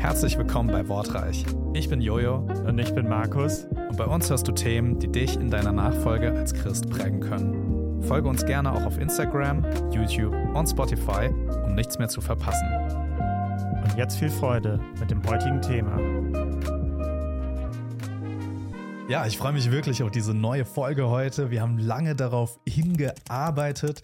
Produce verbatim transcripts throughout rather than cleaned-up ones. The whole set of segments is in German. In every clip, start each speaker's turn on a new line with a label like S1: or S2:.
S1: Herzlich willkommen bei Wortreich. Ich bin Jojo
S2: und ich bin Markus.
S1: Und bei uns hörst du Themen, die dich in deiner Nachfolge als Christ prägen können. Folge uns gerne auch auf Instagram, YouTube und Spotify, um nichts mehr zu verpassen.
S2: Und jetzt viel Freude mit dem heutigen Thema.
S1: Ja, ich freue mich wirklich auf diese neue Folge heute. Wir haben lange darauf hingearbeitet.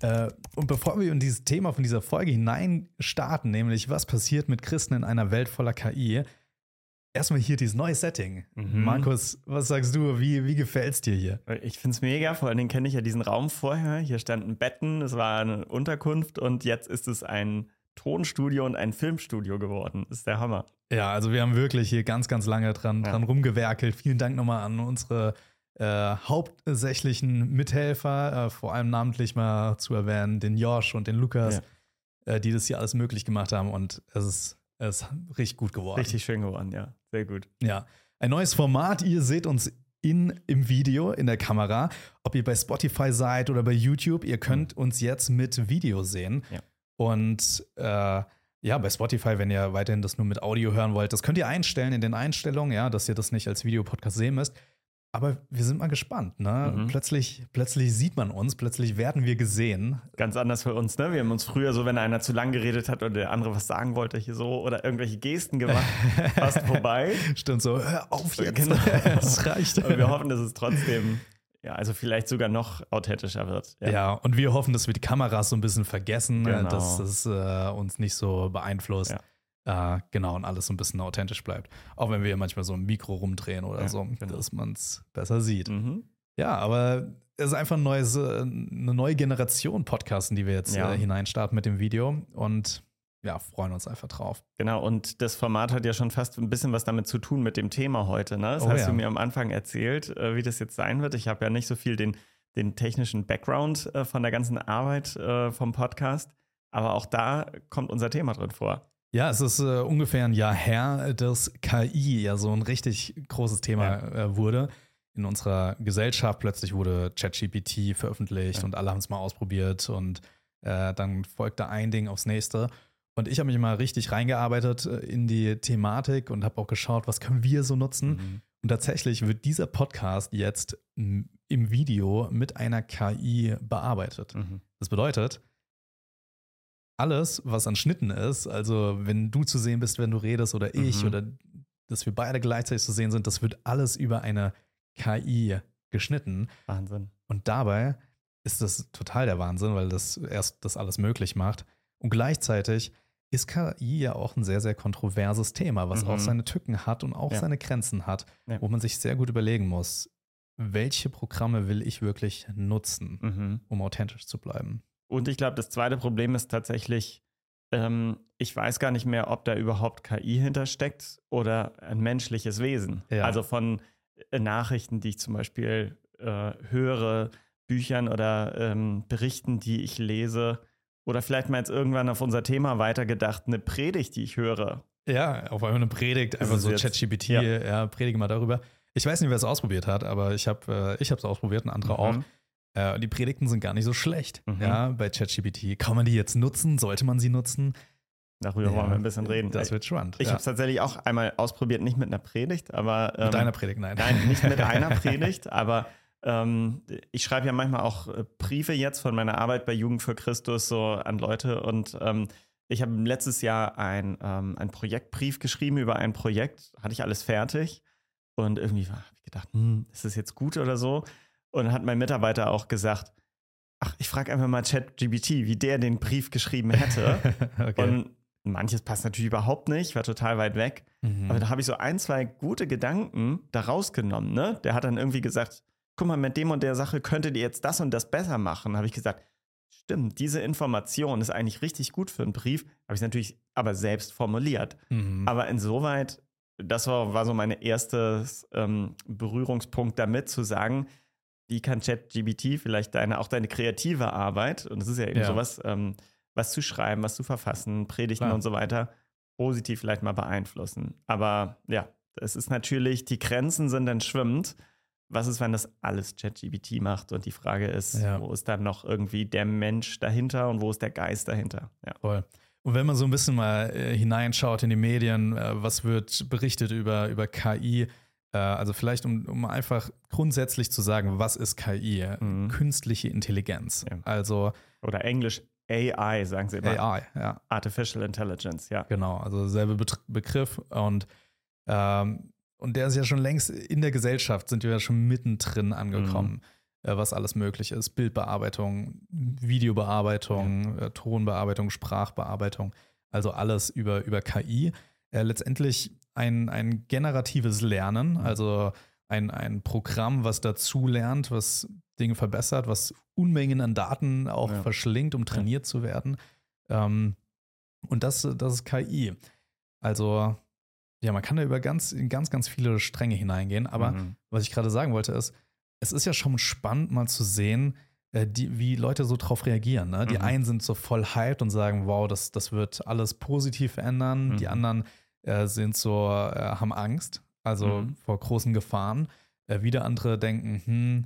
S1: Und bevor wir in dieses Thema von dieser Folge hinein starten, nämlich was passiert mit Christen in einer Welt voller K I, erstmal hier dieses neue Setting. Mhm. Markus, was sagst du? Wie, wie gefällt es dir hier?
S2: Ich finde es mega, vor allen Dingen kenne ich ja diesen Raum vorher. Hier standen Betten, es war eine Unterkunft und jetzt ist es ein Tonstudio und ein Filmstudio geworden. Das ist der Hammer.
S1: Ja, also wir haben wirklich hier ganz, ganz lange dran, ja. dran rumgewerkelt. Vielen Dank nochmal an unsere äh, hauptsächlichen Mithelfer, äh, vor allem namentlich mal zu erwähnen, den Josh und den Lukas, ja. äh, die das hier alles möglich gemacht haben. Und es ist, es ist richtig gut geworden.
S2: Richtig schön geworden, ja. Sehr gut.
S1: Ja, ein neues Format. Ihr seht uns in, im Video, in der Kamera. Ob ihr bei Spotify seid oder bei YouTube, ihr könnt mhm. uns jetzt mit Video sehen.
S2: Ja.
S1: Und äh, ja, bei Spotify, wenn ihr weiterhin das nur mit Audio hören wollt, das könnt ihr einstellen in den Einstellungen, ja, dass ihr das nicht als Videopodcast sehen müsst. Aber wir sind mal gespannt, ne? Mhm. Plötzlich, plötzlich sieht man uns, plötzlich werden wir gesehen.
S2: Ganz anders für uns, ne? Wir haben uns früher so, wenn einer zu lang geredet hat oder der andere was sagen wollte, hier so oder irgendwelche Gesten gemacht, fast vorbei.
S1: Stimmt so, hör auf jetzt.
S2: Genau.
S1: Das reicht.
S2: Aber wir hoffen, dass es trotzdem, ja, also vielleicht sogar noch authentischer wird.
S1: Ja, ja, und wir hoffen, dass wir die Kameras so ein bisschen vergessen,
S2: genau.
S1: dass es äh, uns nicht so beeinflusst. Ja. Uh, genau, und alles so ein bisschen authentisch bleibt. Auch wenn wir manchmal so ein Mikro rumdrehen oder ja, so, genau. dass man es besser sieht.
S2: Mhm.
S1: Ja, aber es ist einfach ein neues, eine neue Generation Podcasten, die wir jetzt ja. äh, hineinstarten mit dem Video und ja, freuen uns einfach drauf.
S2: Genau, und das Format hat ja schon fast ein bisschen was damit zu tun mit dem Thema heute. Ne? Das oh, hast ja. du mir am Anfang erzählt, äh, wie das jetzt sein wird. Ich habe ja nicht so viel den, den technischen Background äh, von der ganzen Arbeit äh, vom Podcast, aber auch da kommt unser Thema drin vor.
S1: Ja, es ist äh, ungefähr ein Jahr her, dass K I ja so ein richtig großes Thema ja. äh, wurde in unserer Gesellschaft. Plötzlich wurde ChatGPT veröffentlicht ja. und alle haben es mal ausprobiert und äh, dann folgte ein Ding aufs nächste. Und ich habe mich mal richtig reingearbeitet in die Thematik und habe auch geschaut, was können wir so nutzen. Mhm. Und tatsächlich wird dieser Podcast jetzt m- im Video mit einer K I bearbeitet. Mhm. Das bedeutet, alles, was an Schnitten ist, also wenn du zu sehen bist, wenn du redest oder ich mhm. oder dass wir beide gleichzeitig zu sehen sind, das wird alles über eine K I geschnitten.
S2: Wahnsinn.
S1: Und dabei ist das total der Wahnsinn, weil das erst das alles möglich macht. Und gleichzeitig ist K I ja auch ein sehr, sehr kontroverses Thema, was mhm. auch seine Tücken hat und auch ja. seine Grenzen hat, ja. wo man sich sehr gut überlegen muss, welche Programme will ich wirklich nutzen, mhm. um authentisch zu bleiben.
S2: Und ich glaube, das zweite Problem ist tatsächlich, ähm, ich weiß gar nicht mehr, ob da überhaupt K I hintersteckt oder ein menschliches Wesen. Ja. Also von äh, Nachrichten, die ich zum Beispiel äh, höre, Büchern oder ähm, Berichten, die ich lese. Oder vielleicht mal jetzt irgendwann auf unser Thema weitergedacht, eine Predigt, die ich höre.
S1: Ja, auf einmal eine Predigt, einfach so ChatGPT, ja. ja, predige mal darüber. Ich weiß nicht, wer es ausprobiert hat, aber ich habe äh, ich habe es ausprobiert, ein anderer mhm. auch. Äh, die Predigten sind gar nicht so schlecht, mhm. ja, bei ChatGPT. Kann man die jetzt nutzen? Sollte man sie nutzen?
S2: Darüber ja, wollen wir ein bisschen reden.
S1: Das wird spannend.
S2: Ich
S1: ja.
S2: habe es tatsächlich auch einmal ausprobiert, nicht mit einer Predigt, aber ähm,
S1: mit deiner Predigt, nein.
S2: Nein, nicht mit einer Predigt, aber ähm, ich schreibe ja manchmal auch Briefe jetzt von meiner Arbeit bei Jugend für Christus so an Leute und ähm, ich habe letztes Jahr ein, ähm, ein Projektbrief geschrieben über ein Projekt, hatte ich alles fertig und irgendwie habe ich gedacht, hm, ist das jetzt gut oder so? Und dann hat mein Mitarbeiter auch gesagt, ach, ich frage einfach mal ChatGPT, wie der den Brief geschrieben hätte. Okay. Und manches passt natürlich überhaupt nicht, war total weit weg. Mhm. Aber da habe ich so ein, zwei gute Gedanken da rausgenommen. Ne? Der hat dann irgendwie gesagt, guck mal, mit dem und der Sache könntet ihr jetzt das und das besser machen. Da habe ich gesagt, stimmt, diese Information ist eigentlich richtig gut für einen Brief. Habe ich natürlich aber selbst formuliert. Mhm. Aber insoweit, das war, war so mein erster ähm, Berührungspunkt damit, zu sagen, wie kann ChatGPT vielleicht deine, auch deine kreative Arbeit, und das ist ja eben ja. sowas, ähm, was zu schreiben, was zu verfassen, Predigten Klar. und so weiter, positiv vielleicht mal beeinflussen. Aber ja, es ist natürlich, die Grenzen sind dann schwimmend. Was ist, wenn das alles ChatGPT macht? Und die Frage ist, ja. wo ist dann noch irgendwie der Mensch dahinter und wo ist der Geist dahinter?
S1: Ja. Voll. Und wenn man so ein bisschen mal äh, hineinschaut in die Medien, äh, was wird berichtet über, über K I, äh, also vielleicht um, um einfach grundsätzlich zu sagen, was ist K I? Mhm. Künstliche Intelligenz.
S2: Ja.
S1: Also
S2: oder Englisch A I, sagen sie immer.
S1: A I, ja.
S2: Artificial Intelligence, ja.
S1: Genau, also selbe Bet- Begriff und ähm, und der ist ja schon längst in der Gesellschaft, sind wir ja schon mittendrin angekommen, mhm. äh, was alles möglich ist. Bildbearbeitung, Videobearbeitung, ja. äh, Tonbearbeitung, Sprachbearbeitung, also alles über, über K I. Äh, letztendlich ein, ein generatives Lernen, mhm. also ein, ein Programm, was dazu lernt, was Dinge verbessert, was Unmengen an Daten auch ja. verschlingt, um trainiert ja. zu werden. Ähm, und das, das ist K I. Also ja, man kann da über ganz, in ganz, ganz viele Stränge hineingehen. Aber mhm. was ich gerade sagen wollte ist, es ist ja schon spannend mal zu sehen, äh, die, wie Leute so drauf reagieren. Ne? Die mhm. einen sind so voll hyped und sagen, wow, das, das wird alles positiv verändern. Mhm. Die anderen äh, sind so, äh, haben Angst, also mhm. vor großen Gefahren. Äh, wieder andere denken, hm,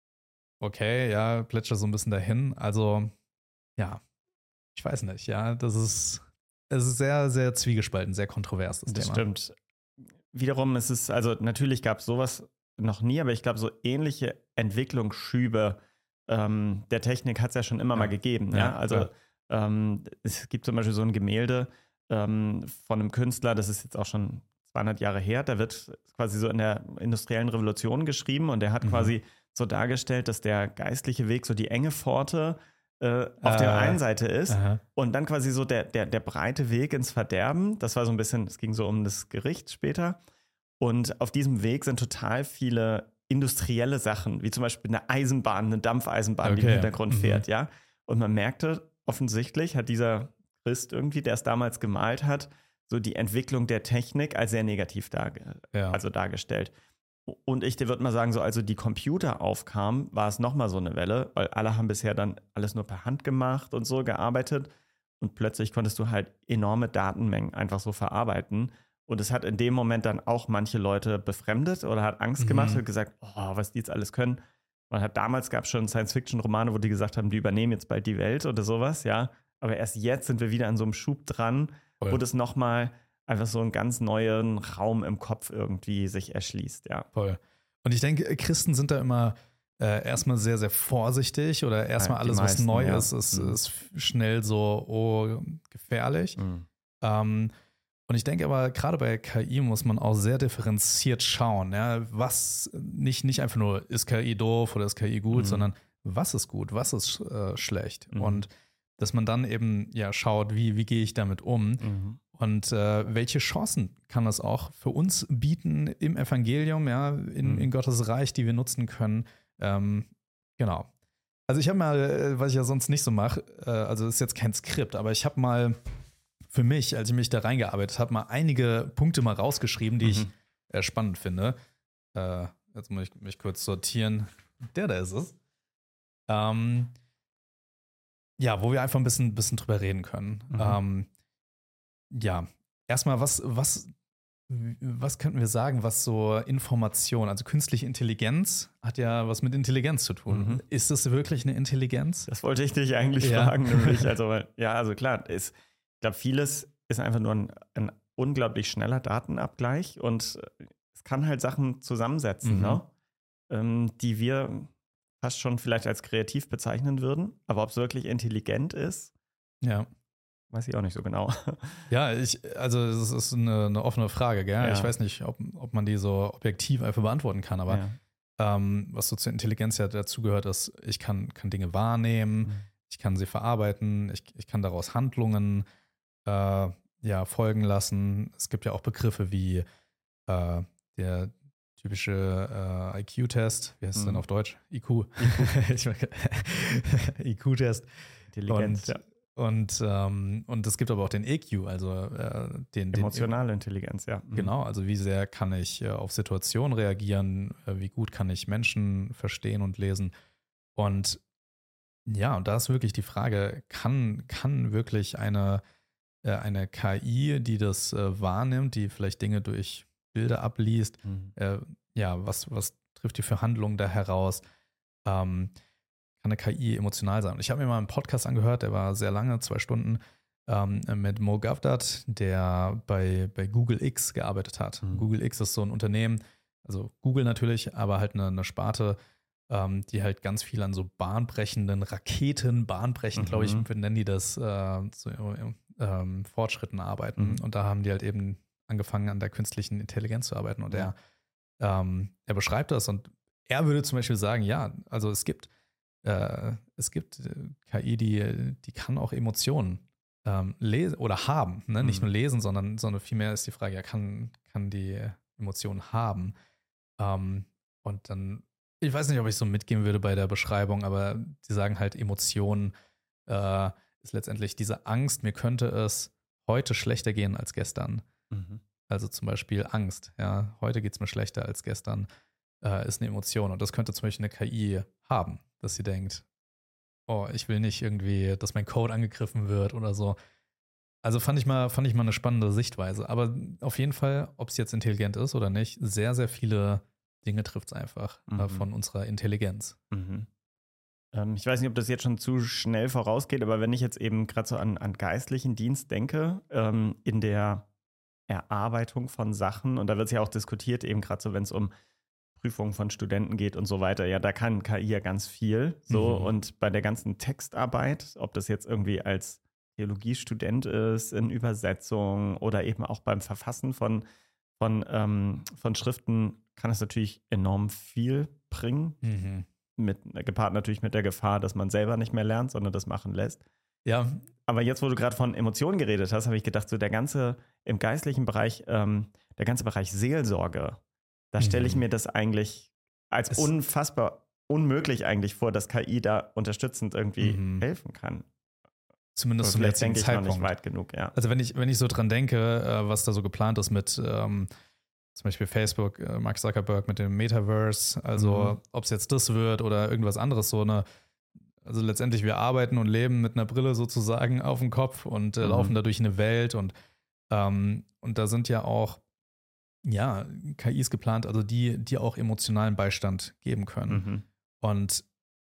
S1: okay, ja, plätscher so ein bisschen dahin. Also, ja, ich weiß nicht, ja, das ist, es ist sehr, sehr zwiegespalten, sehr kontrovers, das,
S2: das
S1: Thema.
S2: Stimmt. Wiederum ist es, also natürlich gab es sowas noch nie, aber ich glaube, so ähnliche Entwicklungsschübe ähm, der Technik hat es ja schon immer ja. mal gegeben. Ja, ja? Also ähm, es gibt zum Beispiel so ein Gemälde ähm, von einem Künstler, das ist jetzt auch schon zweihundert Jahre her, da wird quasi so in der industriellen Revolution geschrieben und der hat mhm. quasi so dargestellt, dass der geistliche Weg so die enge Pforte äh, auf äh, der einen Seite ist aha. und dann quasi so der, der, der breite Weg ins Verderben. Das war so ein bisschen, es ging so um das Gericht später. Und auf diesem Weg sind total viele industrielle Sachen, wie zum Beispiel eine Eisenbahn, eine Dampfeisenbahn, okay. die im Hintergrund mhm. fährt, ja. Und man merkte, offensichtlich hat dieser Christ irgendwie, der es damals gemalt hat, so die Entwicklung der Technik als sehr negativ darge- ja. also dargestellt. Und ich dir würde mal sagen, so als so die Computer aufkamen, war es nochmal so eine Welle, weil alle haben bisher dann alles nur per Hand gemacht und so gearbeitet und plötzlich konntest du halt enorme Datenmengen einfach so verarbeiten und es hat in dem Moment dann auch manche Leute befremdet oder hat Angst gemacht mhm. und gesagt, oh, was die jetzt alles können. Man hat damals gab es schon Science-Fiction-Romane, wo die gesagt haben, die übernehmen jetzt bald die Welt oder sowas, ja. Aber erst jetzt sind wir wieder an so einem Schub dran, Voll. wo das nochmal einfach so einen ganz neuen Raum im Kopf irgendwie sich erschließt, ja.
S1: Voll. Und ich denke, Christen sind da immer äh, erstmal sehr, sehr vorsichtig oder erstmal ja, alles, meisten, was neu ja. ist, ist, mhm. ist schnell so, oh, gefährlich. Mhm. Ähm, und ich denke aber, gerade bei K I muss man auch sehr differenziert schauen, ja, was nicht, nicht einfach nur, ist K I doof oder ist K I gut, mhm. sondern was ist gut, was ist äh, schlecht. Mhm. Und dass man dann eben ja schaut, wie, wie gehe ich damit um mhm. und äh, welche Chancen kann das auch für uns bieten im Evangelium, ja, in, mhm. in Gottes Reich, die wir nutzen können. Ähm, genau. Also ich habe mal, was ich ja sonst nicht so mache, äh, also das ist jetzt kein Skript, aber ich habe mal für mich, als ich mich da reingearbeitet habe, mal einige Punkte mal rausgeschrieben, die mhm. ich äh, spannend finde. Äh, jetzt muss ich mich kurz sortieren. Der da ist es. Ähm, Ja, wo wir einfach ein bisschen, bisschen drüber reden können. Mhm. Ähm, ja, erstmal, was, was, was könnten wir sagen, was so Information, also künstliche Intelligenz hat ja was mit Intelligenz zu tun. Mhm. Ist das wirklich eine Intelligenz?
S2: Das wollte ich dich eigentlich ja. fragen, nämlich. Also, ja, also klar, ist, ich glaube, vieles ist einfach nur ein, ein unglaublich schneller Datenabgleich und es kann halt Sachen zusammensetzen, mhm. ne? ähm, die wir fast schon vielleicht als kreativ bezeichnen würden, aber ob es wirklich intelligent ist,
S1: ja.
S2: weiß ich auch nicht so genau.
S1: Ja, ich, also es ist eine, eine offene Frage, gell? Ja. Ich weiß nicht, ob, ob man die so objektiv einfach beantworten kann, aber ja. ähm, was so zur Intelligenz ja dazu gehört, ist, ich kann, kann Dinge wahrnehmen, mhm. ich kann sie verarbeiten, ich, ich kann daraus Handlungen äh, ja, folgen lassen. Es gibt ja auch Begriffe wie äh, der typische äh, I Q-Test, wie heißt es mhm. denn auf Deutsch? I Q. I Q-Test.
S2: Intelligenz,
S1: und,
S2: ja.
S1: Und, ähm, und es gibt aber auch den E Q, also äh, den
S2: emotionale
S1: den,
S2: Intelligenz, ja. Mhm.
S1: Genau, also wie sehr kann ich äh, auf Situationen reagieren, äh, wie gut kann ich Menschen verstehen und lesen. Und ja, und da ist wirklich die Frage, kann, kann wirklich eine, äh, eine K I, die das äh, wahrnimmt, die vielleicht Dinge durch Bilder abliest, mhm. äh, ja, was, was trifft die für Handlungen da heraus? Ähm, kann eine K I emotional sein? Und ich habe mir mal einen Podcast angehört, der war sehr lange, zwei Stunden, ähm, mit Mo Gavdat, der bei, bei Google X gearbeitet hat.
S2: Mhm.
S1: Google X ist so ein Unternehmen, also Google natürlich, aber halt eine, eine Sparte, ähm, die halt ganz viel an so bahnbrechenden Raketen, bahnbrechend,
S2: Mhm.
S1: glaube ich, nennen die das, äh, so, ähm, Fortschritten arbeiten.
S2: Mhm.
S1: Und da haben die halt eben angefangen, an der künstlichen Intelligenz zu arbeiten. Und
S2: Ja.
S1: er, ähm, er beschreibt das und er würde zum Beispiel sagen, ja, also es gibt, äh, es gibt äh, K I, die, die kann auch Emotionen ähm, lesen oder haben, ne? Nicht
S2: Mhm.
S1: nur lesen, sondern, sondern vielmehr ist die Frage, ja, kann, kann die Emotionen haben? Ähm, und dann, ich weiß nicht, ob ich so mitgehen würde bei der Beschreibung, aber die sagen halt, Emotionen äh, ist letztendlich diese Angst, mir könnte es heute schlechter gehen als gestern.
S2: Mhm.
S1: Also zum Beispiel Angst, ja, heute geht es mir schlechter als gestern, äh, ist eine Emotion. Und das könnte zum Beispiel eine K I haben, dass sie denkt, oh, ich will nicht irgendwie, dass mein Code angegriffen wird oder so. Also fand ich mal, fand ich mal eine spannende Sichtweise. Aber auf jeden Fall, ob es jetzt intelligent ist oder nicht, sehr, sehr viele Dinge trifft es einfach äh,
S2: Mhm.
S1: von unserer Intelligenz.
S2: Mhm. Ähm, ich weiß nicht, ob das jetzt schon zu schnell vorausgeht, aber wenn ich jetzt eben gerade so an, an geistlichen Dienst denke, ähm, in der Erarbeitung von Sachen, und da wird es ja auch diskutiert, eben gerade so, wenn es um Prüfungen von Studenten geht und so weiter, ja, da kann K I ja ganz viel. So,
S1: Mhm.
S2: und bei der ganzen Textarbeit, ob das jetzt irgendwie als Theologiestudent ist, in Übersetzung oder eben auch beim Verfassen von, von, ähm, von Schriften, kann es natürlich enorm viel bringen.
S1: Mhm.
S2: Mit, gepaart natürlich mit der Gefahr, dass man selber nicht mehr lernt, sondern das machen lässt.
S1: Ja,
S2: Aber jetzt, wo du gerade von Emotionen geredet hast, habe ich gedacht, so der ganze, im geistlichen Bereich, ähm, der ganze Bereich Seelsorge, da stelle ich
S1: Mhm.
S2: mir das eigentlich als
S1: Es-
S2: unfassbar unmöglich eigentlich vor, dass K I da unterstützend irgendwie
S1: Mhm.
S2: helfen kann.
S1: zumindest
S2: Aber
S1: zum
S2: vielleicht
S1: jetzigen
S2: denke ich noch
S1: Zeitpunkt.
S2: nicht weit genug, ja.
S1: Also wenn ich, wenn ich so dran denke, äh, was da so geplant ist mit ähm, zum Beispiel Facebook, äh, Mark Zuckerberg mit dem Metaverse, also
S2: Mhm.
S1: ob es jetzt das wird oder irgendwas anderes, so eine, also letztendlich wir arbeiten und leben mit einer Brille sozusagen auf dem Kopf und äh,
S2: Mhm.
S1: laufen da durch eine Welt und, ähm, und da sind ja auch, ja, K Is geplant, also die, die auch emotionalen Beistand geben können.
S2: Mhm.
S1: Und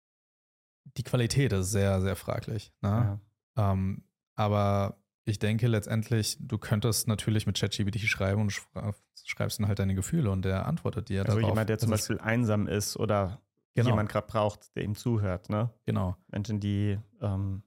S1: die Qualität ist sehr, sehr fraglich. Ne?
S2: Ja.
S1: Ähm, aber ich denke letztendlich, du könntest natürlich mit ChatGPT schreiben und schra- schreibst dann halt deine Gefühle und der antwortet dir
S2: Also
S1: darauf.
S2: jemand, der zum
S1: Das ist-
S2: Beispiel einsam ist oder
S1: Genau.
S2: jemand gerade braucht, der ihm zuhört, ne?
S1: Genau.
S2: Menschen, die ähm,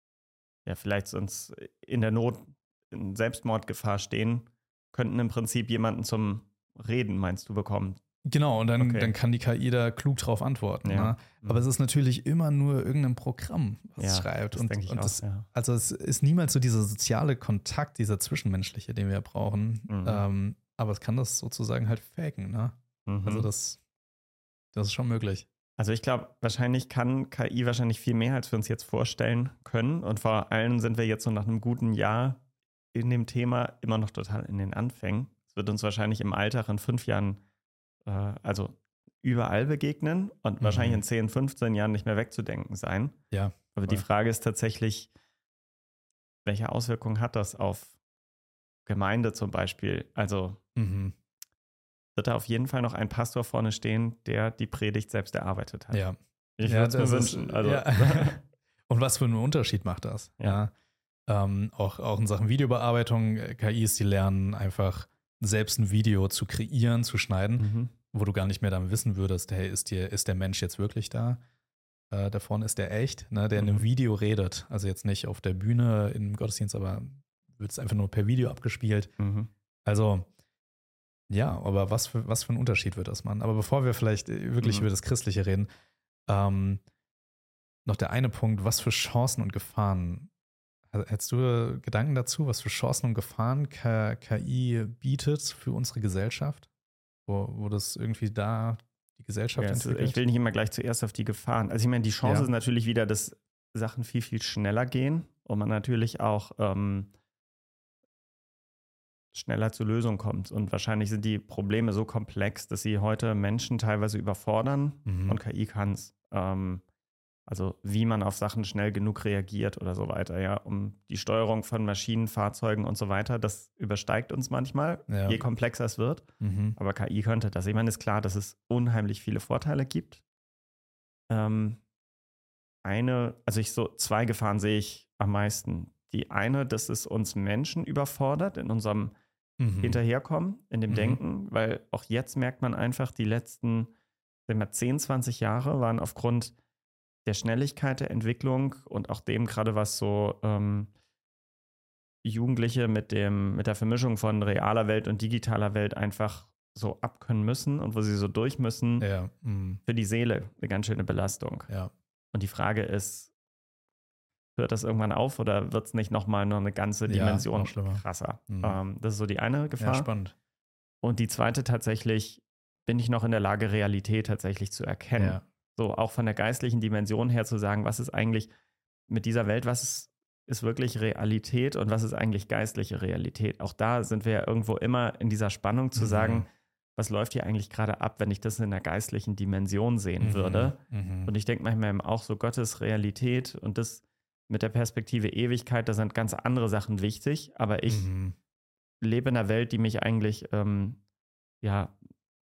S2: ja vielleicht sonst in der Not, in Selbstmordgefahr stehen, könnten im Prinzip jemanden zum Reden, meinst du, bekommen.
S1: Genau, und dann,
S2: Okay.
S1: dann kann die K I da klug drauf antworten.
S2: Ja.
S1: Ne? Aber es ist natürlich immer nur irgendein Programm, was es
S2: Ja,
S1: schreibt.
S2: das
S1: Und,
S2: denke ich
S1: und
S2: auch,
S1: das,
S2: ja.
S1: also es ist niemals so dieser soziale Kontakt, dieser zwischenmenschliche, den wir brauchen.
S2: Mhm.
S1: Ähm, aber es kann das sozusagen halt faken. Ne?
S2: Mhm.
S1: Also das, das ist schon möglich.
S2: Also ich glaube, wahrscheinlich kann K I wahrscheinlich viel mehr, als wir uns jetzt vorstellen können. Und vor allem sind wir jetzt so nach einem guten Jahr in dem Thema immer noch total in den Anfängen. Es wird uns wahrscheinlich im Alter in fünf Jahren, äh, also überall begegnen und
S1: Mhm.
S2: wahrscheinlich in zehn, fünfzehn Jahren nicht mehr wegzudenken sein.
S1: Ja.
S2: Aber die
S1: voll.
S2: Frage ist tatsächlich, welche Auswirkungen hat das auf Gemeinde zum Beispiel? Also
S1: Mhm.
S2: wird da auf jeden Fall noch ein Pastor vorne stehen, der die Predigt selbst erarbeitet hat.
S1: Ja.
S2: Ich
S1: Ja,
S2: würde es mir
S1: das
S2: wünschen.
S1: ist-
S2: Also,
S1: ja. Und was für einen Unterschied macht das?
S2: Ja.
S1: Ja. Ähm, auch, auch in Sachen Videobearbeitung, äh, K Is, die lernen einfach selbst ein Video zu kreieren, zu schneiden,
S2: mhm.
S1: wo du gar nicht mehr dann wissen würdest, hey, ist, dir, ist der Mensch jetzt wirklich da? Äh, da vorne ist der echt, ne, der in einem
S2: Mhm.
S1: Video redet. Also jetzt nicht auf der Bühne im Gottesdienst, aber wird es einfach nur per Video abgespielt.
S2: Mhm.
S1: Also, ja, aber was für, was für ein Unterschied wird das, Mann? Aber bevor wir vielleicht äh, wirklich
S2: Mhm.
S1: über das Christliche reden, ähm, noch der eine Punkt, was für Chancen und Gefahren, hättest du Gedanken dazu, was für Chancen und Gefahren K I bietet für unsere Gesellschaft? Wo, wo das irgendwie da die Gesellschaft
S2: Ja, es,
S1: entwickelt?
S2: ich will nicht immer gleich zuerst auf die Gefahren. Also ich meine, die Chance
S1: Ja.
S2: ist natürlich wieder, dass Sachen viel, viel schneller gehen und man natürlich auch ähm, schneller zur Lösung kommt. Und wahrscheinlich sind die Probleme so komplex, dass sie heute Menschen teilweise überfordern
S1: Mhm.
S2: und K I kann es. Ähm, also wie man auf Sachen schnell genug reagiert oder so weiter, ja, um die Steuerung von Maschinen, Fahrzeugen und so weiter, das übersteigt uns manchmal,
S1: Ja.
S2: je komplexer es wird.
S1: Mhm.
S2: Aber K I könnte das. Ich meine, ist klar, dass es unheimlich viele Vorteile gibt. Ähm, eine, also ich so, zwei Gefahren sehe ich am meisten. Die eine, dass es uns Menschen überfordert in unserem mhm. Hinterherkommen, in dem mhm. Denken, weil auch jetzt merkt man einfach, die letzten sagen wir, zehn, zwanzig Jahre waren aufgrund der Schnelligkeit der Entwicklung und auch dem gerade, was so ähm, Jugendliche mit, dem, mit der Vermischung von realer Welt und digitaler Welt einfach so abkönnen müssen und wo sie so durch müssen,
S1: ja. mhm.
S2: für die Seele eine ganz schöne Belastung.
S1: Ja.
S2: Und die Frage ist, hört das irgendwann auf oder wird es nicht nochmal nur eine ganze Dimension
S1: ja,
S2: krasser?
S1: Mhm.
S2: Ähm, das ist so die eine Gefahr.
S1: Ja, spannend.
S2: Und die zweite tatsächlich, bin ich noch in der Lage, Realität tatsächlich zu erkennen.
S1: Ja.
S2: So auch von der geistlichen Dimension her zu sagen, was ist eigentlich mit dieser Welt, was ist, ist wirklich Realität und was ist eigentlich geistliche Realität? Auch da sind wir ja irgendwo immer in dieser Spannung zu mhm. sagen, was läuft hier eigentlich gerade ab, wenn ich das in der geistlichen Dimension sehen
S1: mhm.
S2: würde?
S1: Mhm.
S2: Und ich denke manchmal auch so, Gottes Realität und das mit der Perspektive Ewigkeit, da sind ganz andere Sachen wichtig, aber ich
S1: mhm.
S2: lebe in einer Welt, die mich eigentlich ähm, ja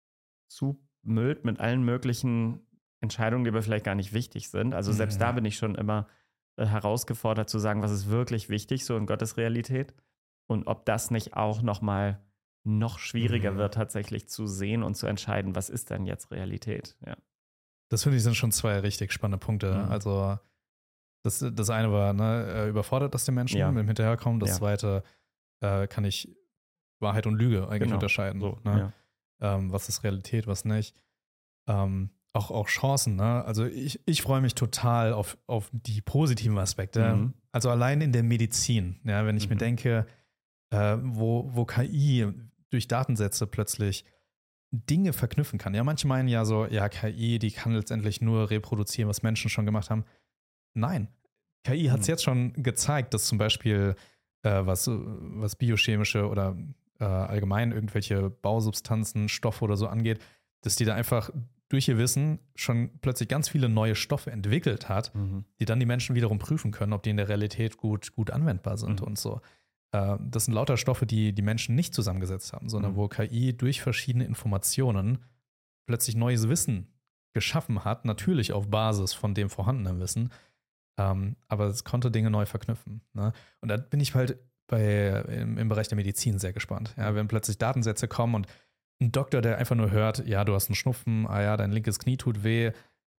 S2: zumüllt mit allen möglichen Entscheidungen, die aber vielleicht gar nicht wichtig sind. Also selbst mhm. da bin ich schon immer äh, herausgefordert zu sagen, was ist wirklich wichtig, so in Gottes Realität und ob das nicht auch nochmal noch schwieriger mhm. wird, tatsächlich zu sehen und zu entscheiden, was ist denn jetzt Realität. Ja.
S1: Das finde ich sind schon zwei richtig spannende Punkte. Mhm. Also das, das eine war, ne, überfordert das den Menschen
S2: ja.
S1: mit dem Hinterherkommen. Das
S2: ja.
S1: zweite, äh, kann ich Wahrheit und Lüge eigentlich
S2: genau.
S1: unterscheiden.
S2: So,
S1: ne?
S2: ja.
S1: ähm, was ist Realität, was nicht. Ähm, auch, auch Chancen. Ne? Also ich, ich freue mich total auf, auf die positiven Aspekte.
S2: Mhm.
S1: Also allein in der Medizin. Ja, wenn ich
S2: mhm.
S1: mir denke, äh, wo, wo K I durch Datensätze plötzlich Dinge verknüpfen kann. Ja, manche meinen ja so, ja, K I, die kann letztendlich nur reproduzieren, was Menschen schon gemacht haben. Nein, K I hat es mhm. jetzt schon gezeigt, dass zum Beispiel äh, was, was biochemische oder äh, allgemein irgendwelche Bausubstanzen, Stoffe oder so angeht, dass die da einfach durch ihr Wissen schon plötzlich ganz viele neue Stoffe entwickelt hat,
S2: mhm.
S1: die dann die Menschen wiederum prüfen können, ob die in der Realität gut, gut anwendbar sind
S2: mhm.
S1: und so. Äh, das sind lauter Stoffe, die die Menschen nicht zusammengesetzt haben, sondern
S2: mhm.
S1: wo K I durch verschiedene Informationen plötzlich neues Wissen geschaffen hat, natürlich auf Basis von dem vorhandenen Wissen. Um, aber es konnte Dinge neu verknüpfen. Ne? Und da bin ich halt bei, im, im Bereich der Medizin sehr gespannt. Ja, wenn plötzlich Datensätze kommen und ein Doktor, der einfach nur hört, ja, du hast einen Schnupfen, ah ja, dein linkes Knie tut weh,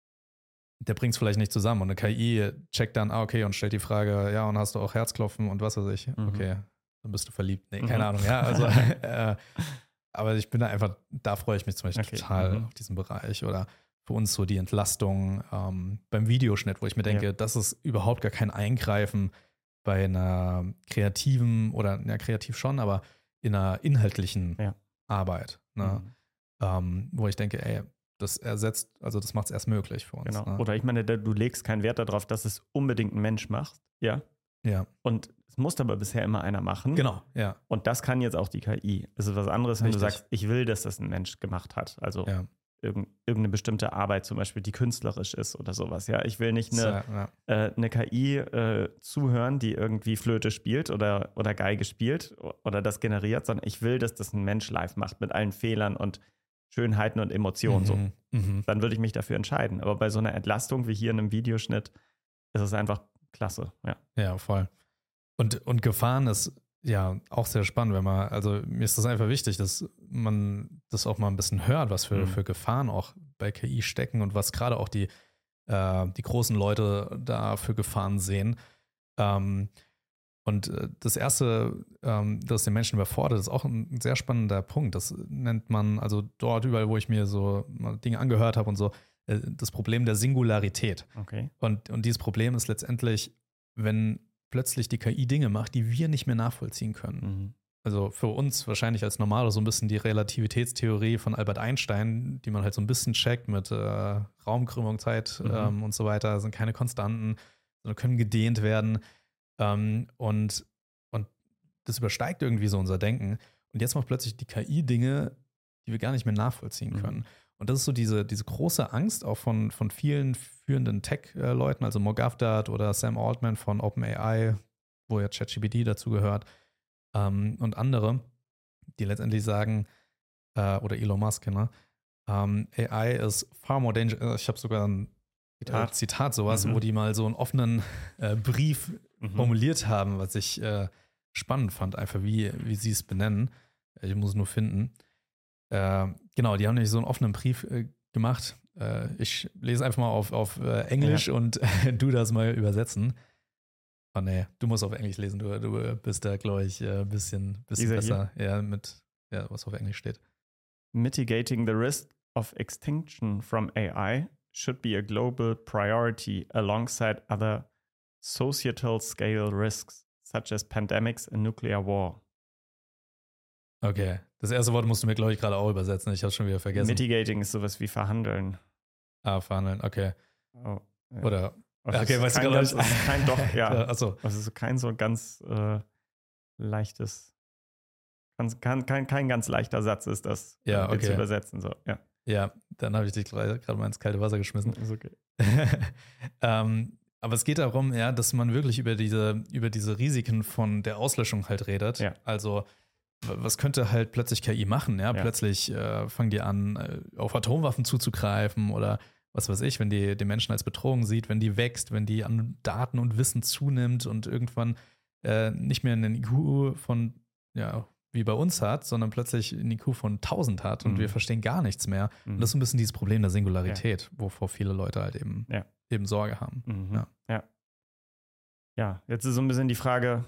S1: der bringt es vielleicht nicht zusammen. Und eine K I checkt dann, ah, okay, und stellt die Frage, ja, und hast du auch Herzklopfen und was weiß ich. Mhm. Okay, dann bist du verliebt. Nee, keine mhm. Ahnung, ja, also äh, aber ich bin da einfach, da freue ich mich zum Beispiel okay. total mhm. auf diesen Bereich. Oder für uns so die Entlastung ähm, beim Videoschnitt, wo ich mir denke, ja. das ist überhaupt gar kein Eingreifen bei einer kreativen oder, ja, kreativ schon, aber in einer inhaltlichen ja. Arbeit. Ne? Mhm. Ähm, wo ich denke, ey, das ersetzt, also das macht es erst möglich für uns.
S2: Genau.
S1: Ne?
S2: Oder ich meine, du legst keinen Wert darauf, dass es unbedingt ein Mensch macht. Ja.
S1: Ja.
S2: Und es musste aber bisher immer einer machen.
S1: Genau, ja.
S2: Und das kann jetzt auch die K I. Es ist was anderes, wenn Richtig. Du sagst, ich will, dass das ein Mensch gemacht hat. Also
S1: ja.
S2: irgendeine bestimmte Arbeit zum Beispiel, die künstlerisch ist oder sowas. Ja, ich will nicht eine,
S1: ja.
S2: äh, eine K I äh, zuhören, die irgendwie Flöte spielt oder, oder Geige spielt oder das generiert, sondern ich will, dass das ein Mensch live macht mit allen Fehlern und Schönheiten und Emotionen.
S1: Mhm.
S2: So.
S1: Mhm.
S2: Dann würde ich mich dafür entscheiden. Aber bei so einer Entlastung wie hier in einem Videoschnitt ist es einfach klasse. Ja,
S1: ja voll. Und, und Gefahren ist ja auch sehr spannend, wenn man, also mir ist das einfach wichtig, dass man das auch mal ein bisschen hört, was für, mhm. für Gefahren auch bei K I stecken und was gerade auch die, äh, die großen Leute da für Gefahren sehen. Ähm, und das Erste, ähm, das den Menschen überfordert, ist auch ein sehr spannender Punkt. Das nennt man, also dort überall, wo ich mir so mal Dinge angehört habe und so, äh, das Problem der Singularität.
S2: Okay.
S1: Und, und dieses Problem ist letztendlich, wenn plötzlich die K I Dinge macht, die wir nicht mehr nachvollziehen können.
S2: Mhm.
S1: Also für uns wahrscheinlich als Normale so ein bisschen die Relativitätstheorie von Albert Einstein, die man halt so ein bisschen checkt mit äh, Raumkrümmung, Zeit
S2: mhm.
S1: ähm, und so weiter. Das sind keine Konstanten, sondern können gedehnt werden. Ähm, und, und das übersteigt irgendwie so unser Denken. Und jetzt macht plötzlich die K I Dinge, die wir gar nicht mehr nachvollziehen
S2: mhm.
S1: können. Und das ist so diese, diese große Angst auch von, von vielen führenden Tech-Leuten, also Mo Gavdat oder Sam Altman von OpenAI, wo ja ChatGPT dazu gehört, ähm, und andere, die letztendlich sagen, äh, oder Elon Musk, ne, ähm, A I ist far more dangerous. Ich habe sogar ein Zitat, äh, Zitat sowas, mhm. wo die mal so einen offenen äh, Brief
S2: mhm.
S1: formuliert haben, was ich äh, spannend fand, einfach wie, wie sie es benennen. Ich muss es nur finden. Äh, genau, die haben nämlich so einen offenen Brief äh, gemacht. Äh, ich lese einfach mal auf, auf äh, Englisch ja. und du das mal übersetzen. Oh nee, du musst auf Englisch lesen. Du, du bist da, glaube ich, ein bisschen, bisschen besser. Hier? Ja, mit, ja, was auf Englisch steht.
S2: Mitigating the risk of extinction from A I should be a global priority alongside other societal scale risks, such as pandemics and nuclear war.
S1: Okay, das erste Wort musst du mir, glaube ich, gerade auch übersetzen. Ich habe es schon wieder vergessen.
S2: Mitigating ist sowas wie verhandeln.
S1: Ah, verhandeln, okay.
S2: Oh, ja.
S1: Oder,
S2: also
S1: okay, weißt du gerade
S2: ganz, also kein doch, ja.
S1: Achso.
S2: Also so kein so ganz äh, leichtes, kein, kein, kein ganz leichter Satz ist das,
S1: ja,
S2: okay.
S1: zu
S2: übersetzen. So. Ja.
S1: ja, dann habe ich dich gerade mal ins kalte Wasser geschmissen.
S2: Ist okay.
S1: ähm, aber es geht darum, ja, dass man wirklich über diese, über diese Risiken von der Auslöschung halt redet.
S2: Ja.
S1: Also was könnte halt plötzlich K I machen? Ja,
S2: ja.
S1: plötzlich äh, fangen die an, äh, auf Atomwaffen zuzugreifen oder was weiß ich, wenn die den Menschen als Bedrohung sieht, wenn die wächst, wenn die an Daten und Wissen zunimmt und irgendwann äh, nicht mehr einen I Q von, ja, wie bei uns hat, sondern plötzlich einen I Q von tausend hat und
S2: mhm.
S1: wir verstehen gar nichts mehr.
S2: Mhm.
S1: Und das ist ein bisschen dieses Problem der Singularität,
S2: ja.
S1: wovor viele Leute halt eben,
S2: ja.
S1: eben Sorge haben.
S2: Mhm.
S1: Ja.
S2: ja. Ja, jetzt ist so ein bisschen die Frage,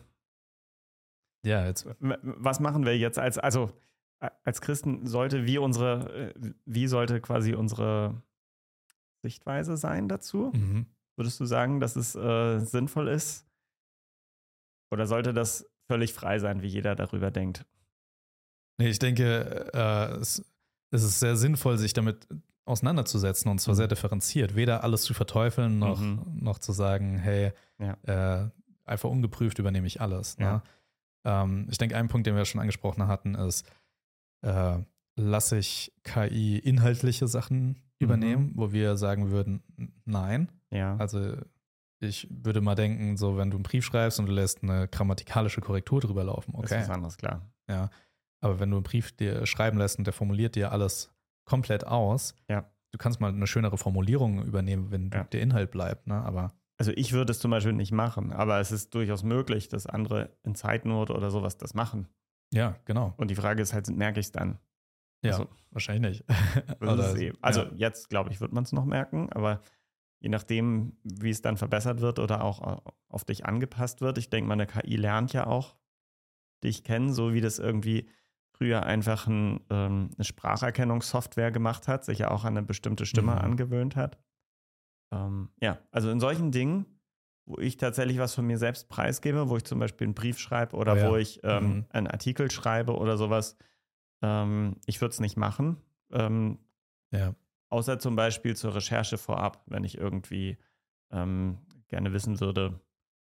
S1: ja, jetzt.
S2: Was machen wir jetzt als, also als Christen sollte, wie unsere, wie sollte quasi unsere Sichtweise sein dazu?
S1: Mhm.
S2: Würdest du sagen, dass es äh, sinnvoll ist? Oder sollte das völlig frei sein, wie jeder darüber denkt?
S1: Nee, ich denke, äh, es, es ist sehr sinnvoll, sich damit auseinanderzusetzen und zwar mhm. sehr differenziert. Weder alles zu verteufeln, noch,
S2: mhm.
S1: noch zu sagen, hey,
S2: ja.
S1: äh, einfach ungeprüft übernehme ich alles. Ne?
S2: Ja.
S1: Ähm, ich denke, ein Punkt, den wir schon angesprochen hatten, ist, äh, lasse ich K I inhaltliche Sachen mhm. übernehmen, wo wir sagen würden, nein.
S2: Ja.
S1: Also ich würde mal denken, so wenn du einen Brief schreibst und du lässt eine grammatikalische Korrektur drüber laufen, okay.
S2: Das ist was anderes, klar.
S1: Ja, aber wenn du einen Brief dir schreiben lässt und der formuliert dir alles komplett aus,
S2: ja.
S1: du kannst mal eine schönere Formulierung übernehmen, wenn
S2: ja.
S1: der Inhalt bleibt, ne? Aber
S2: also ich würde es zum Beispiel nicht machen, aber es ist durchaus möglich, dass andere in Zeitnot oder sowas das machen.
S1: Ja, genau.
S2: Und die Frage ist halt, merke ich es dann?
S1: Ja,
S2: also,
S1: wahrscheinlich nicht.
S2: Oder, also ja. jetzt, glaube ich, wird man es noch merken, aber je nachdem, wie es dann verbessert wird oder auch auf dich angepasst wird. Ich denke, meine K I lernt ja auch dich kennen, so wie das irgendwie früher einfach ein, ähm, eine Spracherkennungssoftware gemacht hat, sich ja auch an eine bestimmte Stimme
S1: mhm.
S2: angewöhnt hat. Ähm, ja, also in solchen Dingen, wo ich tatsächlich was von mir selbst preisgebe, wo ich zum Beispiel einen Brief schreibe oder
S1: oh ja.
S2: wo ich ähm,
S1: mhm.
S2: einen Artikel schreibe oder sowas, ähm, ich würde es nicht machen. Ähm,
S1: ja.
S2: Außer zum Beispiel zur Recherche vorab, wenn ich irgendwie ähm, gerne wissen würde,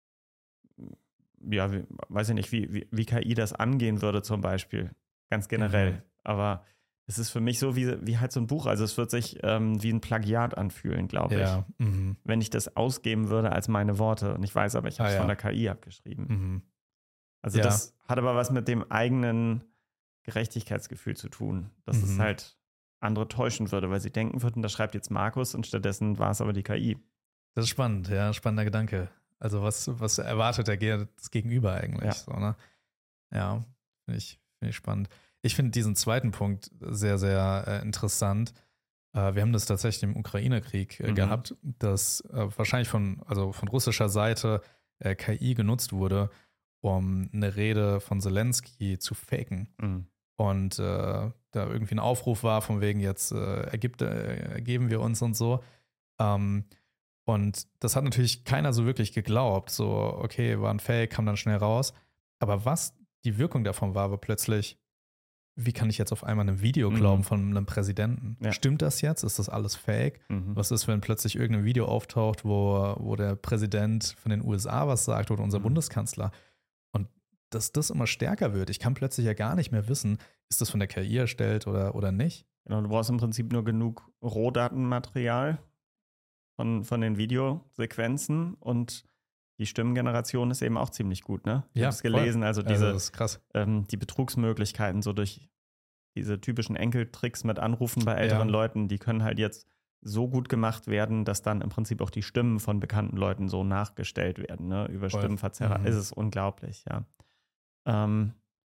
S2: ja, wie, weiß ich nicht, wie, wie, wie K I das angehen würde zum Beispiel, ganz generell. Mhm. Aber es ist für mich so wie, wie halt so ein Buch. Also es wird sich ähm, wie ein Plagiat anfühlen, glaube
S1: ja.
S2: ich.
S1: Mhm.
S2: Wenn ich das ausgeben würde als meine Worte. Und ich weiß aber, ich habe es
S1: ah, ja.
S2: von der K I abgeschrieben.
S1: Mhm.
S2: Also
S1: ja.
S2: das hat aber was mit dem eigenen Gerechtigkeitsgefühl zu tun. Dass mhm. es halt andere täuschen würde, weil sie denken würden, da schreibt jetzt Markus und stattdessen war es aber die K I.
S1: Das ist spannend, ja, spannender Gedanke. Also was, was erwartet der das Gegenüber eigentlich?
S2: Ja,
S1: so, ne? Ja, finde ich, find ich spannend. Ich finde diesen zweiten Punkt sehr, sehr äh, interessant. Äh, wir haben das tatsächlich im Ukraine-Krieg äh, mhm. gehabt, dass äh, wahrscheinlich von, also von russischer Seite äh, K I genutzt wurde, um eine Rede von Zelensky zu faken.
S2: Mhm.
S1: Und äh, da irgendwie ein Aufruf war, von wegen jetzt äh, ergibt, äh, ergeben wir uns und so. Ähm, und das hat natürlich keiner so wirklich geglaubt. So, okay, war ein Fake, kam dann schnell raus. Aber was die Wirkung davon war, war plötzlich, wie kann ich jetzt auf einmal einem Video glauben mhm. von einem Präsidenten?
S2: Ja.
S1: Stimmt das jetzt? Ist das alles Fake?
S2: Mhm.
S1: Was ist, wenn plötzlich irgendein Video auftaucht, wo, wo der Präsident von den U S A was sagt oder unser mhm. Bundeskanzler? Und dass das immer stärker wird. Ich kann plötzlich ja gar nicht mehr wissen, ist das von der K I erstellt oder, oder nicht?
S2: Genau, du brauchst im Prinzip nur genug Rohdatenmaterial von, von den Videosequenzen und die Stimmengeneration ist eben auch ziemlich gut, ne? Ich
S1: ja,
S2: habe es gelesen,
S1: voll.
S2: also diese
S1: also das ist krass.
S2: Ähm, die Betrugsmöglichkeiten, so durch diese typischen Enkeltricks mit Anrufen bei älteren
S1: ja.
S2: Leuten, die können halt jetzt so gut gemacht werden, dass dann im Prinzip auch die Stimmen von bekannten Leuten so nachgestellt werden, ne? Über
S1: Voll.
S2: Stimmenverzerrer.
S1: Mhm.
S2: Es ist unglaublich, ja. Ähm,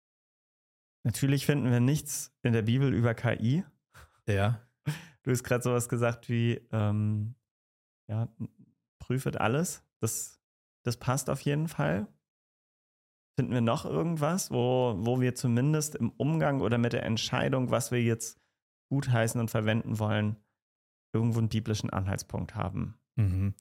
S2: natürlich finden wir nichts in der Bibel über K I.
S1: Ja.
S2: Du hast gerade sowas gesagt wie, ähm, ja, prüfet alles. Das, das passt auf jeden Fall. Finden wir noch irgendwas, wo, wo wir zumindest im Umgang oder mit der Entscheidung, was wir jetzt gutheißen und verwenden wollen, irgendwo einen biblischen Anhaltspunkt haben?
S1: Mhm.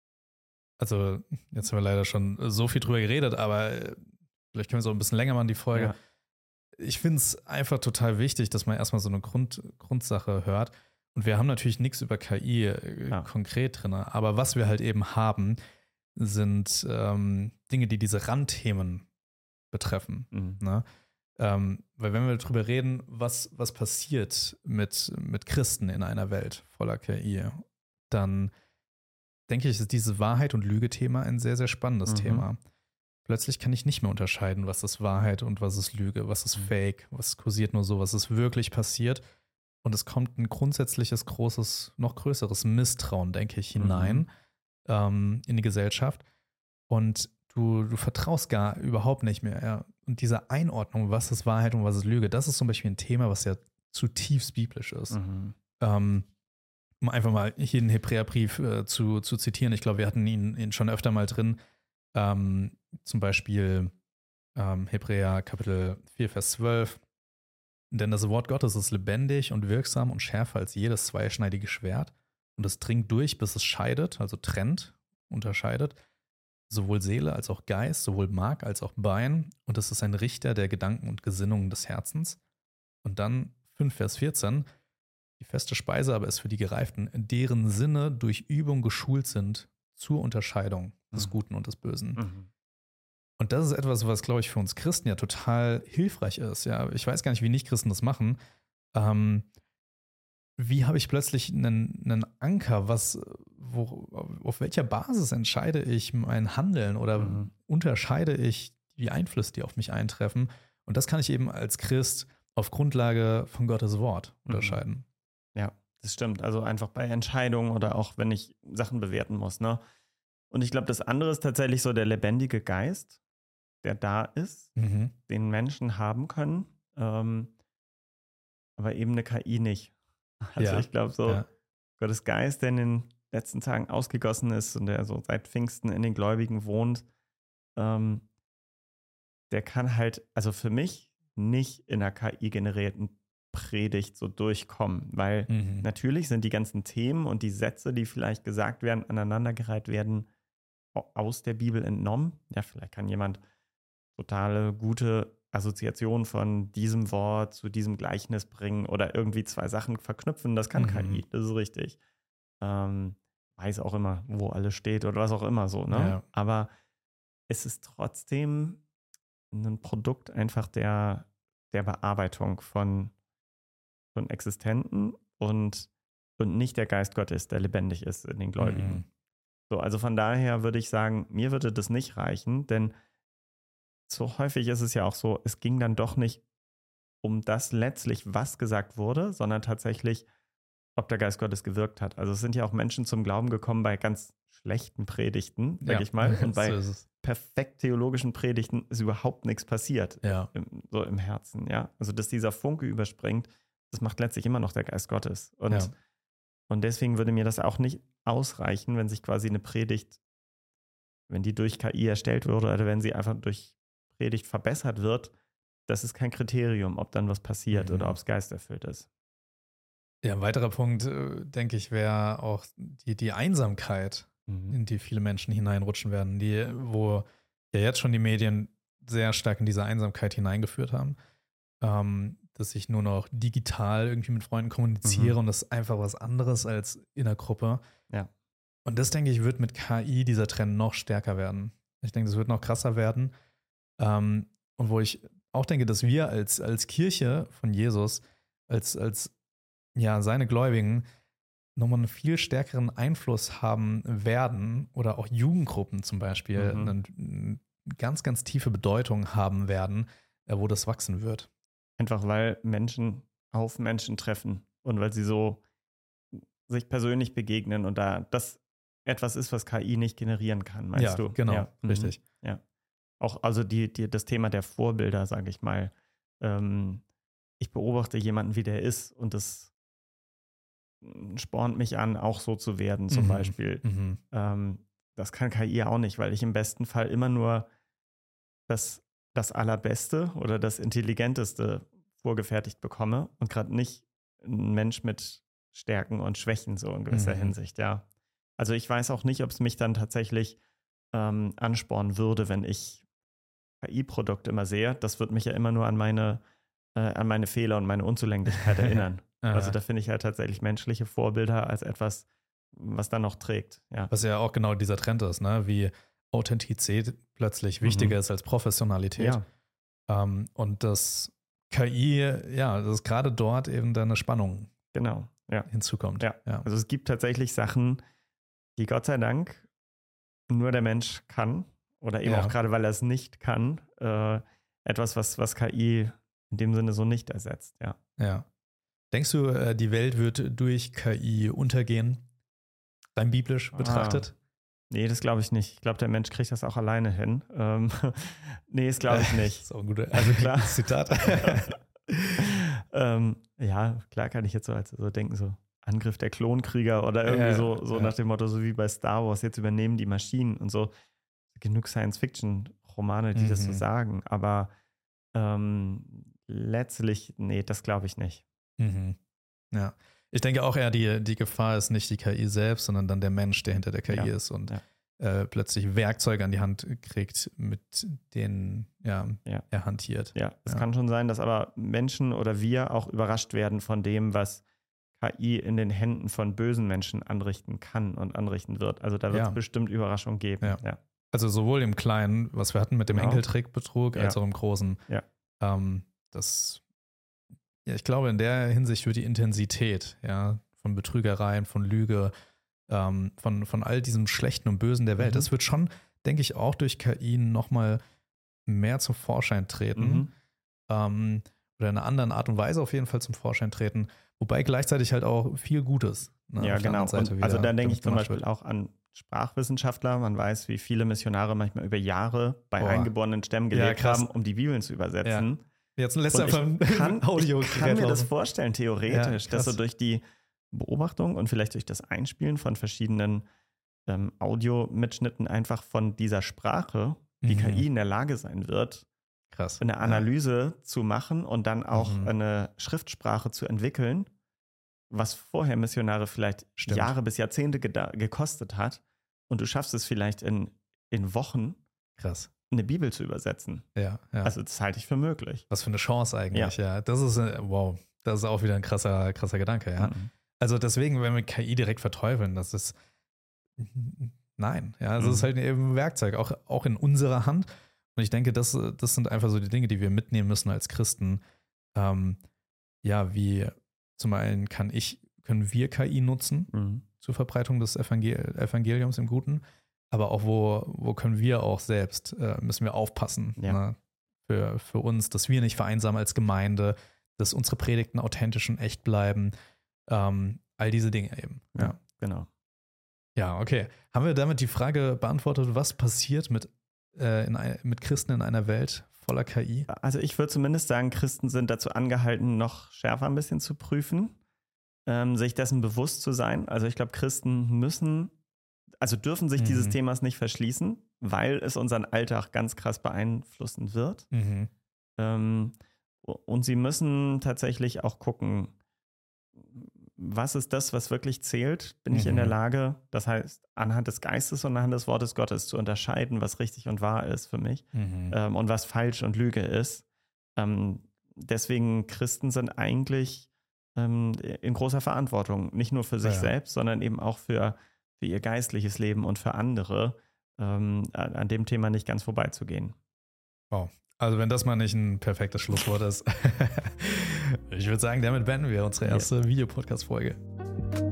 S1: Also, jetzt haben wir leider schon so viel drüber geredet, aber äh, vielleicht können wir so ein bisschen länger machen, die Folge.
S2: Ja.
S1: Ich finde es einfach total wichtig, dass man erstmal so eine Grund, Grundsache hört. Und wir haben natürlich nichts über K I äh,
S2: Ja.
S1: konkret drin, aber was wir halt eben haben, sind ähm, Dinge, die diese Randthemen betreffen.
S2: Mhm.
S1: Ne? Ähm, weil wenn wir darüber reden, was, was passiert mit, mit Christen in einer Welt voller K I, dann denke ich, ist dieses Wahrheit- und Lüge-Thema ein sehr, sehr spannendes
S2: Mhm.
S1: Thema. Plötzlich kann ich nicht mehr unterscheiden, was ist Wahrheit und was ist Lüge, was ist
S2: Mhm.
S1: Fake, was kursiert nur so, was ist wirklich passiert. Und es kommt ein grundsätzliches, großes, noch größeres Misstrauen, denke ich, hinein
S2: Mhm.
S1: ähm, in die Gesellschaft. Und du, du vertraust gar überhaupt nicht mehr. Ja. Und diese Einordnung, was ist Wahrheit und was ist Lüge, das ist zum Beispiel ein Thema, was ja zutiefst biblisch ist.
S2: Mhm.
S1: Ähm, um einfach mal hier den Hebräerbrief äh, zu, zu zitieren. Ich glaube, wir hatten ihn, ihn schon öfter mal drin. Ähm, zum Beispiel ähm, Hebräer Kapitel vier, Vers zwölf. Denn das Wort Gottes ist lebendig und wirksam und schärfer als jedes zweischneidige Schwert. Und es dringt durch, bis es scheidet, also trennt, unterscheidet, sowohl Seele als auch Geist, sowohl Mark als auch Bein. Und es ist ein Richter der Gedanken und Gesinnungen des Herzens. Und dann fünf, Vers vierzehn. Die feste Speise aber ist für die Gereiften, deren Sinne durch Übung geschult sind zur Unterscheidung des
S2: Mhm.
S1: Guten und des Bösen.
S2: Mhm.
S1: Und das ist etwas, was, glaube ich, für uns Christen ja total hilfreich ist. Ja, ich weiß gar nicht, wie Nicht-Christen das machen. Ähm, wie habe ich plötzlich einen, einen Anker? Was, wo, auf welcher Basis entscheide ich mein Handeln oder
S2: Mhm.
S1: unterscheide ich die Einflüsse, die auf mich eintreffen? Und das kann ich eben als Christ auf Grundlage von Gottes Wort unterscheiden.
S2: Ja, das stimmt. Also einfach bei Entscheidungen oder auch wenn ich Sachen bewerten muss, ne? Und ich glaube, das andere ist tatsächlich so der lebendige Geist, der da ist,
S1: Mhm.
S2: den Menschen haben können, ähm, aber eben eine K I nicht. Also
S1: Ja,
S2: ich glaube so,
S1: ja.
S2: Gottes Geist, der in den letzten Tagen ausgegossen ist und der so seit Pfingsten in den Gläubigen wohnt, ähm, der kann halt, also für mich nicht in einer K I-generierten Predigt so durchkommen, weil
S1: Mhm.
S2: natürlich sind die ganzen Themen und die Sätze, die vielleicht gesagt werden, aneinandergereiht werden, au- aus der Bibel entnommen. Ja, vielleicht kann jemand totale gute Assoziationen von diesem Wort zu diesem Gleichnis bringen oder irgendwie zwei Sachen verknüpfen. Das kann
S1: Mhm.
S2: K I, das ist richtig. Ähm, weiß auch immer, wo alles steht oder was auch immer so, ne?
S1: Ja.
S2: Aber es ist trotzdem ein Produkt einfach der, der Bearbeitung von, von Existenten und, und nicht der Geist Gottes, der lebendig ist in den Gläubigen.
S1: Mhm.
S2: So, also von daher würde ich sagen, mir würde das nicht reichen, denn so häufig ist es ja auch so, es ging dann doch nicht um das letztlich, was gesagt wurde, sondern tatsächlich, ob der Geist Gottes gewirkt hat. Also es sind ja auch Menschen zum Glauben gekommen bei ganz schlechten Predigten, sag
S1: Ja.
S2: ich mal, und bei
S1: So ist es.
S2: perfekt theologischen Predigten ist überhaupt nichts passiert,
S1: Ja.
S2: im, so im Herzen, ja. Also dass dieser Funke überspringt, das macht letztlich immer noch der Geist Gottes. Und,
S1: Ja.
S2: und deswegen würde mir das auch nicht ausreichen, wenn sich quasi eine Predigt, wenn die durch K I erstellt wurde oder wenn sie einfach durch Predigt verbessert wird, das ist kein Kriterium, ob dann was passiert
S1: Mhm.
S2: oder ob es geisterfüllt ist.
S1: Ja, ein weiterer Punkt, äh, denke ich, wäre auch die, die Einsamkeit,
S2: Mhm.
S1: in die viele Menschen hineinrutschen werden, die, wo ja jetzt schon die Medien sehr stark in diese Einsamkeit hineingeführt haben, ähm, dass ich nur noch digital irgendwie mit Freunden kommuniziere
S2: Mhm.
S1: und das ist einfach was anderes als in der Gruppe.
S2: Ja.
S1: Und das, denke ich, wird mit K I dieser Trend noch stärker werden. Ich denke, das wird noch krasser werden. Ähm, und wo ich auch denke, dass wir als, als Kirche von Jesus, als, als ja, seine Gläubigen nochmal einen viel stärkeren Einfluss haben werden oder auch Jugendgruppen zum Beispiel
S2: Mhm.
S1: eine, eine ganz, ganz tiefe Bedeutung haben werden, äh, wo das wachsen wird.
S2: Einfach weil Menschen auf Menschen treffen und weil sie so sich persönlich begegnen und da das etwas ist, was K I nicht generieren kann, meinst
S1: ja,
S2: du?
S1: Genau,
S2: ja, genau,
S1: richtig.
S2: Ja. Auch also die, die, das Thema der Vorbilder, sage ich mal. Ähm, ich beobachte jemanden, wie der ist und das spornt mich an, auch so zu werden, zum
S1: Mhm.
S2: Beispiel.
S1: Mhm.
S2: Ähm, das kann K I auch nicht, weil ich im besten Fall immer nur das, das Allerbeste oder das Intelligenteste vorgefertigt bekomme und gerade nicht ein Mensch mit Stärken und Schwächen so in gewisser
S1: Mhm.
S2: Hinsicht, ja. Also ich weiß auch nicht, ob es mich dann tatsächlich ähm, anspornen würde, wenn ich K I-Produkte immer sehe. Das wird mich ja immer nur an meine, äh, an meine Fehler und meine Unzulänglichkeit erinnern. Also da finde ich halt tatsächlich menschliche Vorbilder als etwas, was dann noch trägt. Ja.
S1: Was ja auch genau dieser Trend ist, ne? Wie Authentizität plötzlich wichtiger
S2: Mhm.
S1: ist als Professionalität.
S2: Ja,
S1: Ähm, und das K I, ja, dass gerade dort eben dann eine Spannung
S2: genau. Ja.
S1: hinzukommt.
S2: Ja.
S1: Ja.
S2: Also es gibt tatsächlich Sachen, die Gott sei Dank nur der Mensch kann oder eben
S1: Ja.
S2: auch gerade, weil er es nicht kann, äh, etwas, was, was K I in dem Sinne so nicht ersetzt. Ja.
S1: Ja. Denkst du, äh, die Welt wird durch K I untergehen? Rein biblisch betrachtet?
S2: Ah. Nee, das glaube ich nicht. Ich glaube, der Mensch kriegt das auch alleine hin. Ähm, nee, das glaube ich nicht.
S1: Das ist auch ein guter
S2: Also klar.
S1: Zitat.
S2: ähm, ja, klar kann ich jetzt so, also so denken, so Angriff der Klonkrieger oder irgendwie
S1: Ja,
S2: so, so
S1: ja.
S2: nach dem Motto, so wie bei Star Wars, jetzt übernehmen die Maschinen und so. Genug Science-Fiction-Romane, die das so
S1: Mhm.
S2: sagen, aber ähm, letztlich, nee, das glaube ich nicht.
S1: Mhm. Ja. Ich denke auch eher, die, die Gefahr ist nicht die K I selbst, sondern dann der Mensch, der hinter der K I
S2: Ja.
S1: ist und
S2: Ja.
S1: äh, plötzlich Werkzeuge an die Hand kriegt, mit denen ja,
S2: Ja.
S1: er hantiert.
S2: Ja, es
S1: Ja.
S2: kann schon sein, dass aber Menschen oder wir auch überrascht werden von dem, was K I in den Händen von bösen Menschen anrichten kann und anrichten wird. Also da wird es
S1: Ja.
S2: bestimmt Überraschungen geben.
S1: Ja.
S2: Ja.
S1: Also sowohl im Kleinen, was wir hatten mit dem
S2: Genau.
S1: Enkeltrickbetrug, als
S2: Ja.
S1: auch im Großen.
S2: Ja.
S1: Ähm, das, ja, ich glaube, in der Hinsicht wird die Intensität, ja, von Betrügereien, von Lüge, ähm, von, von all diesem Schlechten und Bösen der Welt,
S2: Mhm.
S1: das wird schon, denke ich, auch durch K I nochmal mehr zum Vorschein treten.
S2: Mhm.
S1: Ähm, oder in einer anderen Art und Weise auf jeden Fall zum Vorschein treten. Wobei gleichzeitig halt auch viel Gutes. Ne,
S2: Ja,
S1: auf der
S2: genau.
S1: anderen Seite
S2: Und also
S1: wieder
S2: da denke
S1: damit
S2: ich zum
S1: gemacht
S2: Beispiel
S1: wird.
S2: auch an Sprachwissenschaftler. Man weiß, wie viele Missionare manchmal über Jahre bei
S1: Boah.
S2: eingeborenen Stämmen
S1: Ja,
S2: gelebt
S1: krass.
S2: haben, um die Bibeln zu übersetzen.
S1: Jetzt lässt
S2: Und
S1: einfach ein
S2: ich kann,
S1: Audio
S2: ich kann mir das vorstellen, theoretisch,
S1: Ja,
S2: dass so
S1: krass.
S2: durch die Beobachtung und vielleicht durch das Einspielen von verschiedenen ähm, Audiomitschnitten einfach von dieser Sprache die
S1: Mhm.
S2: K I in der Lage sein wird,
S1: Krass.
S2: eine Analyse zu machen und dann auch
S1: Mhm.
S2: eine Schriftsprache zu entwickeln, was vorher Missionare vielleicht
S1: Stimmt.
S2: Jahre bis Jahrzehnte geda- gekostet hat. Und du schaffst es vielleicht in, in Wochen,
S1: Krass.
S2: eine Bibel zu übersetzen.
S1: Ja, ja.
S2: Also das halte ich für möglich.
S1: Was für eine Chance eigentlich, ja. Das ist, äh, wow, das ist auch wieder ein krasser, krasser Gedanke, ja.
S2: Mhm.
S1: Also deswegen, wenn wir K I direkt verteufeln, das ist, nein, ja, es
S2: Mhm.
S1: ist halt eben ein Werkzeug, auch, auch in unserer Hand. Und ich denke, das, das sind einfach so die Dinge, die wir mitnehmen müssen als Christen. Ähm, ja, wie zum einen kann ich, können wir K I nutzen
S2: Mhm.
S1: zur Verbreitung des Evangel- Evangeliums im Guten, aber auch wo, wo können wir auch selbst, äh, müssen wir aufpassen,
S2: Ja.
S1: ne? für, für uns, dass wir nicht vereinsamen als Gemeinde, dass unsere Predigten authentisch und echt bleiben, ähm, all diese Dinge eben.
S2: Ja,
S1: Ja.
S2: genau.
S1: Ja, okay. Haben wir damit die Frage beantwortet, was passiert mit, äh, in ein, mit Christen in einer Welt voller K I?
S2: Also ich würde zumindest sagen, Christen sind dazu angehalten, noch schärfer ein bisschen zu prüfen, ähm, sich dessen bewusst zu sein. Also ich glaube, Christen müssen, also dürfen sich
S1: Mhm.
S2: dieses Themas nicht verschließen, weil es unseren Alltag ganz krass beeinflussen wird.
S1: Mhm.
S2: Ähm, und sie müssen tatsächlich auch gucken, was ist das, was wirklich zählt? Bin ich in der
S1: Mhm.
S2: Lage, das heißt, anhand des Geistes und anhand des Wortes Gottes zu unterscheiden, was richtig und wahr ist für mich
S1: Mhm.
S2: ähm, und was falsch und Lüge ist. Ähm, deswegen Christen sind eigentlich ähm, in großer Verantwortung, nicht nur für sich
S1: Ja.
S2: selbst, sondern eben auch für, für ihr geistliches Leben und für andere, ähm, an, an dem Thema nicht ganz vorbeizugehen.
S1: Wow. Also wenn das mal nicht ein perfektes Schlusswort ist. Ich würde sagen, damit beenden wir unsere erste Videopodcast-Folge.